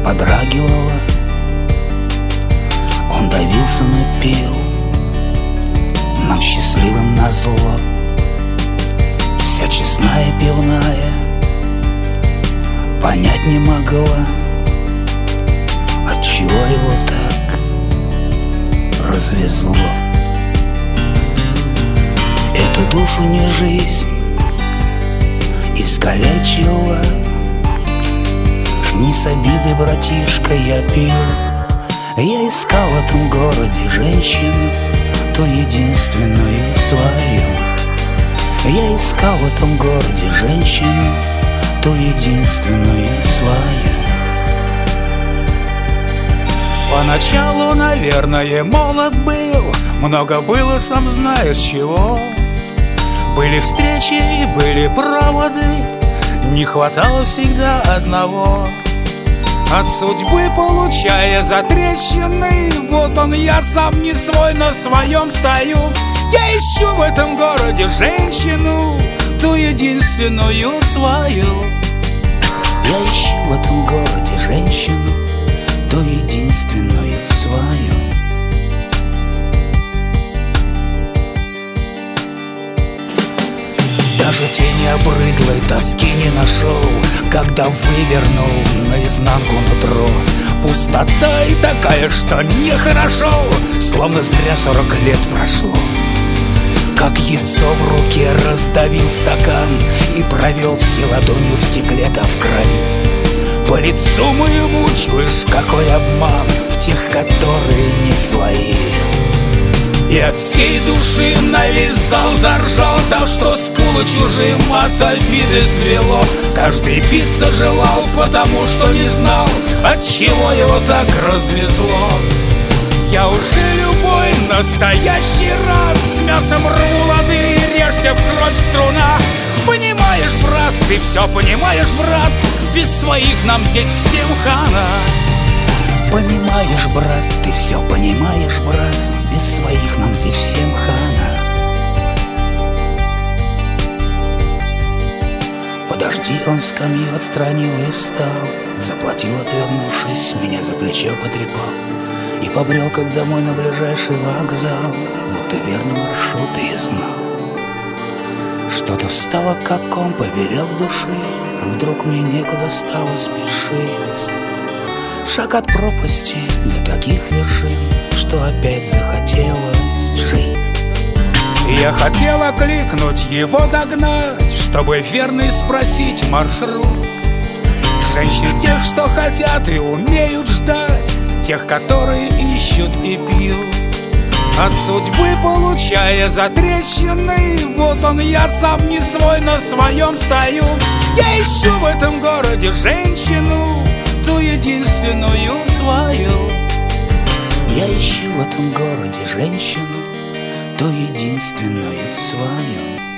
подрагивала. Он давился, но пил нам счастливым назло. Вся честная пивная понять не могла, отчего его так развезло. Эту душу не жизнь искалечила. Не с обиды, братишка, я пил. Я искал в этом городе женщину, ту единственную свою. Я искал в этом городе женщину, ту единственную свою. Поначалу, наверное, молод был, много было, сам знаешь чего. Были встречи и были проводы, не хватало всегда одного. От судьбы получая затрещины, вот он, я сам не свой, на своем стою. Я ищу в этом городе женщину, ту единственную свою. Я ищу в этом городе женщину, ту единственную свою. Даже тени обрыдлой тоски не нашел, когда вывернул наизнанку нутро. Пустота и такая, что нехорошо, словно зря 40 лет прошло. Как яйцо в руке раздавил стакан и провел все ладонью в стекле да в крови. По лицу моему чуешь, какой обман в тех, которые не свои. И от всей души навязал, заржал, так что скулы чужим от обиды свело. Каждый биться желал, потому что не знал, от чего его так развезло. Я уже любой настоящий раб, с мясом рву лады и режься в кровь струна. Понимаешь, брат, ты все понимаешь, брат, без своих нам здесь всем хана. Понимаешь, брат, ты все понимаешь, брат, без своих нам здесь всем хана. Подожди, он скамью отстранил и встал, заплатил, отвернувшись, меня за плечо потрепал и побрел, как домой на ближайший вокзал, будто верный маршрут и знал. Что-то встало, как ком поперек души, вдруг мне некуда стало спешить. Шаг от пропасти до таких вершин, что опять захотелось жить. Я хотел окликнуть, его догнать, чтобы верный спросить маршрут. Женщин тех, что хотят и умеют ждать, тех, которые ищут и пьют. От судьбы получая затрещины, вот он, я сам не свой, на своем стою. Я ищу в этом городе женщину, ту единственную свою. Я ищу в этом городе женщину, ту единственную свою.